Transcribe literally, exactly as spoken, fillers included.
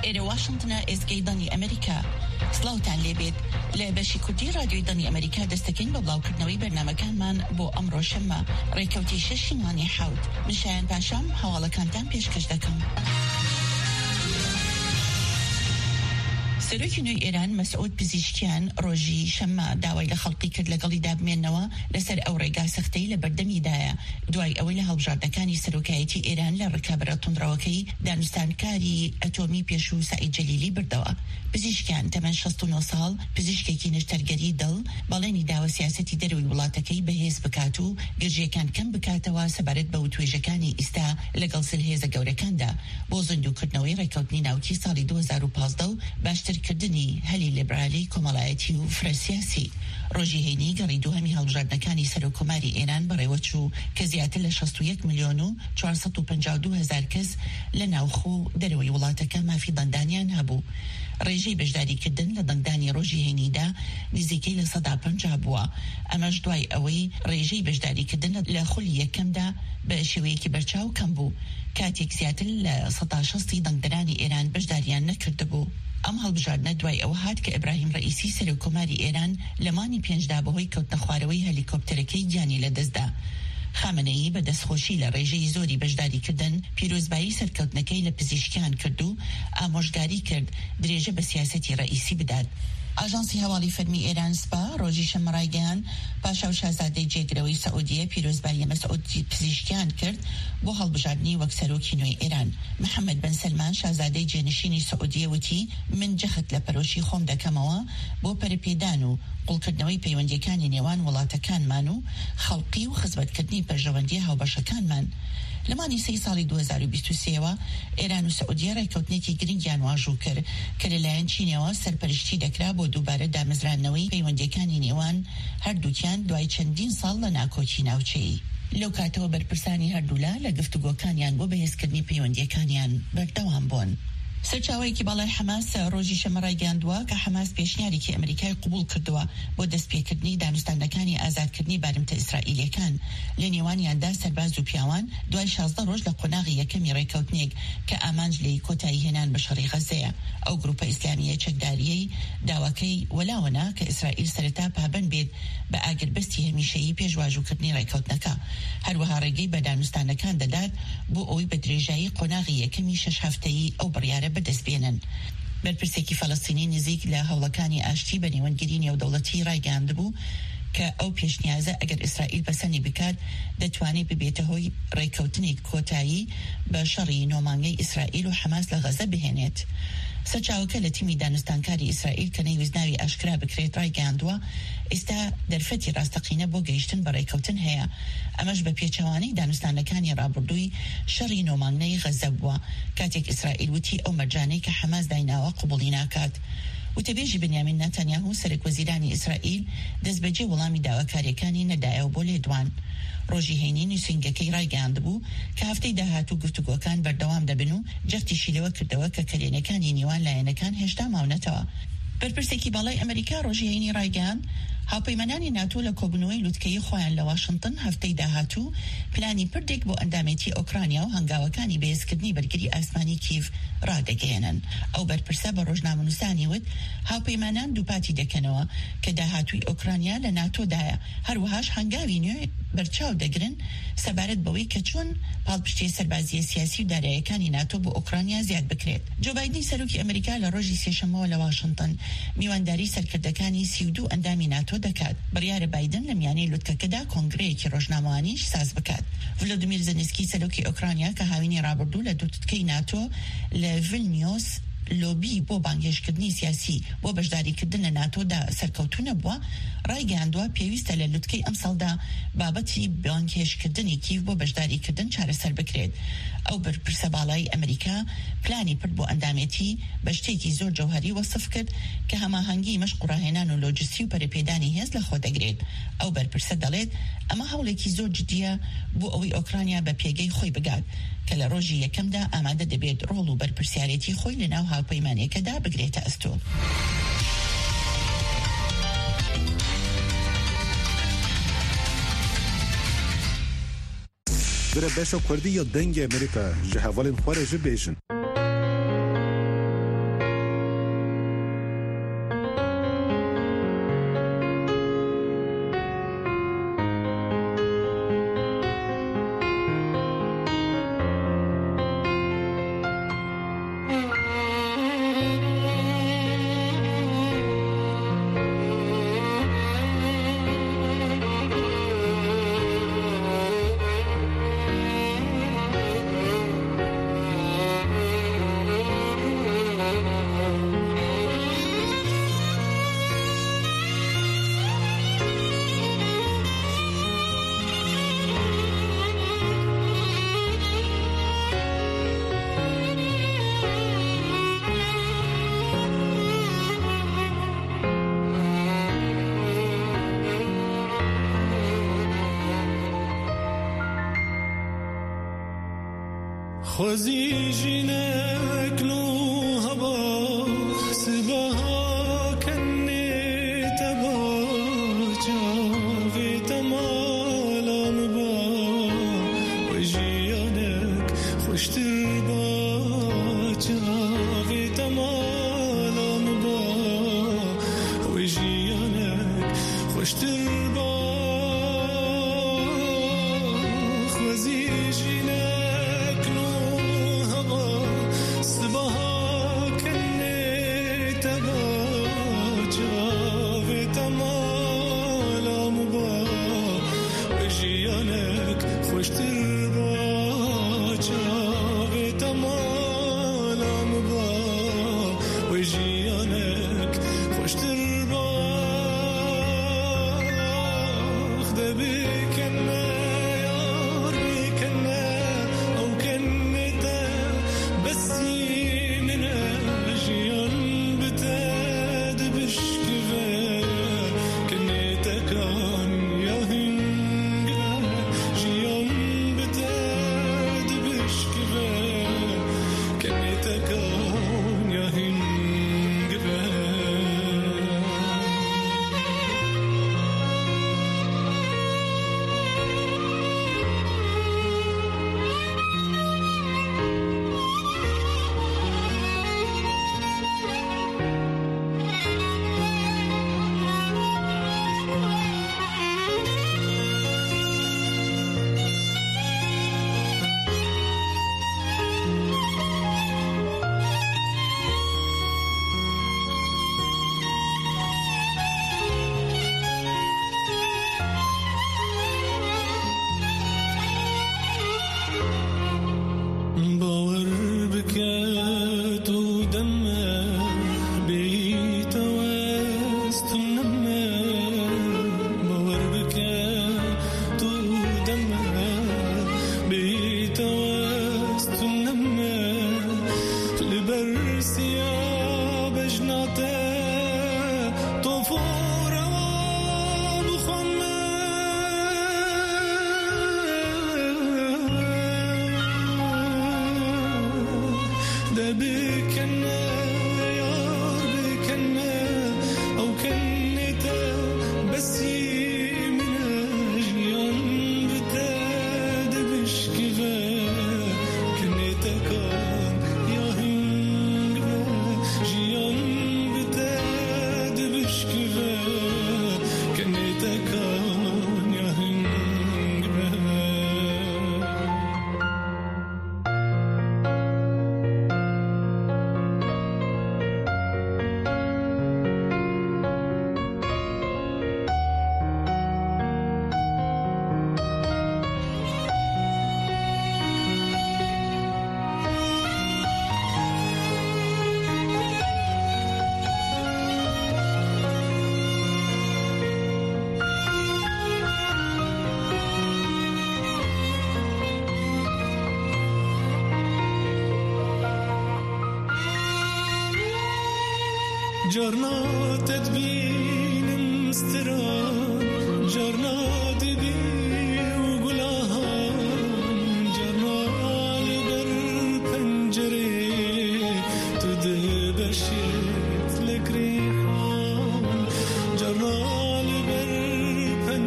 إلى واشنطن إزجي ضني أمريكا سلاوتان ليبيت لبشي كردي راديو ضني أمريكا دستكين ببلاو كردنوي برنامج كان من بو أمرو شما ريكوتي ششيماني حوت مشان باشام حوالا كانتان بيشكش دكم. سەرۆکی ئێران مەسعود پزیشکیان ڕۆژی شەممە داوای لە خەڵقی کرد لەگەڵی دابمێنەوە لەسەر ئەو ڕێگا سەختەی لە بەردەمیدایە دوای ئەوەی لە هەڵبژاردنەکانی سەرۆکایەتی ئێران لە ڕکابەرە تونندڕەوەکەی دانوستانکاری ئەتۆمی پێش و سەعید جەلیلی بردەوە. پزیشکیان تەمەن شەست و نۆ ساڵ پزیشکێکی نشتەرگەری دڵ باڵێنی داوە سیاسەتی دەروی وڵاتەکەی بەهێز بکات و گرژیەکان کەم بکاتەوە سەبارەت بە وتوێژەکانی ئیستا لەگەڵ سلهێزە گەورەکاندا بۆ زیندووکردنەوەی ڕێکەوتنی ناوکی ساڵی دوو هەزار و پانزدە و باشتر کردنی هەلی لیبرالی کۆمەڵایەتی و فرەسیاسی. ڕۆژی هەینی گەڕی دووهەمی هەڵبژاردنەکانی سەرۆکۆماری ئێران بەڕێوەچوو کە زیاتر لە شەست و یەک ملیۆن و چوارسەد و پەنجا و دوو هەزار کەس لە ناوخۆ دەرەوەی وڵاتەکە مافی دەنگدانیان هەبوو. ڕێژەی بەشداریکردن لە دەنگدانی ڕۆژی هەینیدا نزیکەی لە سەدا پەنجا بووە. ئەمەش دوای ئەوەی ڕێژەی بەشداریکردن لە خولی یەکەمدا بە شێوەیەکی بەرچاو کەم بوو کاتێک زیاتر لە سەدا شەستی دەنگدەرانی ئێران بەشداریان نەکردبوو. ئەم هەڵبژاردنە دوای ئەوە هات کە ئیبراهیم ڕئیسی سەرۆکۆماری ئێران لە مانی پێنجدا بەهۆی کەوتنە خوارەوەی هەلیکۆپتەرەکەی گیانی لەدەستدا. خامنەیی بە دەستخۆشی لە ڕێژەی زۆری بەشداریکردن پیرۆزبایی سەرکەوتنەکەی لە پزیشکیان کرد و ئامۆژگاری کرد درێژە بە سیاسەتی ڕئیسی بدات. ئاژانسی هەواڵی فەرمی ئێران سپا ڕۆژی شەممە ڕایگەیان پاشا و شازادەی جێگرەوەی سەعودیە پیرۆزبایی مەسعود پزیشکیان کرد بۆ هەڵبژاردنی وەک سەرۆکی نوێی ئێران. محەممەد بن سەلمان شازادەی جێنشینی سەعودیە وتی من جەخت لە پەرۆشی خۆم دەکەمەوە بۆ پەرپێدان و قوڵکردنەوەی پەیوەندیەکانی نێوان وڵاتەکانمان و خەڵقی و خزمەتکردنی پەژەوەندی هاوبەشەکانمان. لەمانی سەی ساڵی دوو هەزار و بیست و سێەوە ئێران و سەعودیە ڕێکەوتنێکی گرنگیان واژوو کرد کە لەلایەن چینەوە سەرپەرشتی دەکرا بۆ دووبارە دامەزرانەوەی پەیوەندیەکانی نێوان هەردووکیان دوای چەندین ساڵ لە ناکۆکی ناوچەیی. لەو کاتەوە بەرپرسانی هەردوولا لە گفتوگۆکانیان بۆ بەهێزکردنی پەیوەندیەکانیان بەردەوام بوون. سەرچاوەیەکی باڵای حەماس ڕۆژی شەممە ڕایگەاندووە کە حەماس پێشنیارێکی ئەمریکای قبول کردووە بۆ دەستپێکردنی دانوستانەکانی ئازادکردنی بارمتە ئیسرائیلەکان لە نێوانیاندا سەرباز و پیاوان دوای شازدە ڕۆژ لە قۆناغی یەکەمی ڕێکەوتنێک کە ئامانج لێی کۆتایی هێنان بە شەڕی غەزەیە. ئەو گروپە ئیسلامیە چەکداریەی داواکەی وەلاوەنا کە ئیسرائیل سەرەتا پابەند بێت بە ئاگربەستی هەمیشەیی پێشواژووکردنی ڕێکەوتنەکە. هەروەها ڕێگەی بە دانوستانەکان دەدات بۆ ئەوەی بە درێژایی قۆناغی یەکەمی شەش هەفتەیی ئەو بڕیارە بەدەستبێنن. بەرپرسێکی فەڵەستینی نزیک لە هەوڵەکانی ئاشتی بە نێوەندگیری نێودەوڵەتی ڕایگەاندبوو کە ئەو پێشنیازە ئەگەر ئیسرائیل بەسەنی بکات دەتوانێت ببێتە هۆی ڕێکەوتنی کۆتایی بە شەڕی نۆمانگەی ئیسرائیل و حەماس لە غەزە بهێنێت. سەرچاوەکە لە تیمی دانوستانکاری ئیسرائیل کە نەیویستناوی ئاشکرا بکرێت ڕایگەاندووە ئێستا دەرفەتی ڕاستەقینە بۆ گەیشتن بە ڕێکەوتن هەیە. ئەمەش بە پێچەوانەی دانوستانەکانی ڕابردووی شەڕی نۆمانگەی غەزە بووە کاتێک ئیسرائیل وتی ئەو مەرجانەی کە حەماس دایناوە قبوڵی ناکات. وتەبێژی بنیامین نەتەنیاهو سەرۆکوەزیرانی ئیسرائیل دەستبەجێ وەڵامی داواکاریەکانی نەدایەوە بۆ لێدوان. ڕۆژی هەینی نووسینگەکەی ڕایگەاندبوو کە هەفتەی داهاتوو گفتوگۆکان بەردەوام دەبن و جەختیشی لەوە کردەوە کە کەلێنەکانی نێوان لایەنەکان هێشتا ماونەتەوە. بەرپرسێکی باڵای ئەمریکا ڕۆژی هەینی ڕایگەاند هاوپەیمانانی ناتۆ لە کۆبنەوەی لوتکەی خۆیان لە واشنگتن هەفتەی داهاتوو پلانی پردێک بۆ ئەندامێتی ئۆکرانیا و هەنگاوەکانی بەهێزکردنی بەرگری ئاسمانی کیڤ ڕادەگەیەنن. ئەو بەرپرسە بە ڕۆژنامەنووسانی وت هاوپەیمانان دووپاتی دەکەنەوە کە داهاتووی ئۆکرانیا لە ناتۆدایە هەروەهاش هەنگاوی نوێ بەرچاو دەگرن سەبارەت بەوەی کە چۆن پاڵپشتیە سەربازیە سیاسی و داراییەکانی ناتۆ بۆ ئۆکرانیا زیاد بکرێت. جو بایدنی سەرۆکی ئەمریکا لە ڕۆژی سێشەمەوە لە واشنگتن میوانداری سەرکردەکانی سی و دوو ئەندامی ناتۆ دەکات. بڕیارە بایدن لە میانەی لوتکەکەدا کۆنگرەیەکی ڕۆژنامەوانیش ساز بکات. ڤلۆدیمیر زەلنسکی سەرۆکی ئۆکرانیا کە هاوینی ڕابردوو لە دووتکەی ناتۆ لە ڤیلنیۆس لۆبی بۆ بانگێشکردنی سیاسی بۆ بەشداریکردن لە ناتۆدا سەرکەوتونە بووە ڕایگەاندووە پێویستە لە لوتکەی ئەم ساڵدا بابەتی بانگێشکردنی کیڤ بۆ بەشداریکردن چارەسەر بکرێت. ئەو بەرپرسە باڵای ئەمریکا پلانی پرد بۆ ئەندامێتی بە شتێکی زۆر جەوهەری وەسف کرد کە هەماهەنگی مەشق و ڕاهێنان و لۆجستی و پەرەپێدانی هێز لە خۆ دەگرێت. ئەو بەرپرسە دەڵێت ئەمە هەوڵێکی زۆر جدیە بۆ ئەوەی ئۆکرانیا بە پێگەی خۆی بگات کە لە ڕۆژی یەکەمدا ئامادە دەبێت ڕۆڵ و بەرپرسیارەتی خۆی لە ناو هاوپەیمانیەکەدا بگرێتە ئەستۆ. برە بەشە کوردی یا دەنگی ئەمریکا ji hevalên xwe re jî bêjin. خوزی جینک نو هوا سبها کنی تبا جاوی تمالام با و جیانک خوشتر با جاوی تمالام با و جیانک خوشتر با خوزی جینک نو هوا سبها کنی تبا جاوی تمالام با و جیانک خوشتر با جاوی تمالام با و جیانک خوشتر با خده بکنه یار بکنه او کنه تا بسی منه جیان بتاد بشکوه کنه تکان یا هنگه جیان بتاد بشکوه کنه تکان یا هنگه باور بکت و دمه بیت وست نمه باور بکت و دمه بیت وست نمه لبرسیا بجناته طفور و بخمه ده بكنا يار بكنا أو كنتا بسي من أجيان بتاد بشكفا كنتا كان يا هنجبا جيان بتاد بشكفا كنتا كان يا هنجبا جرنا تدبين مسترا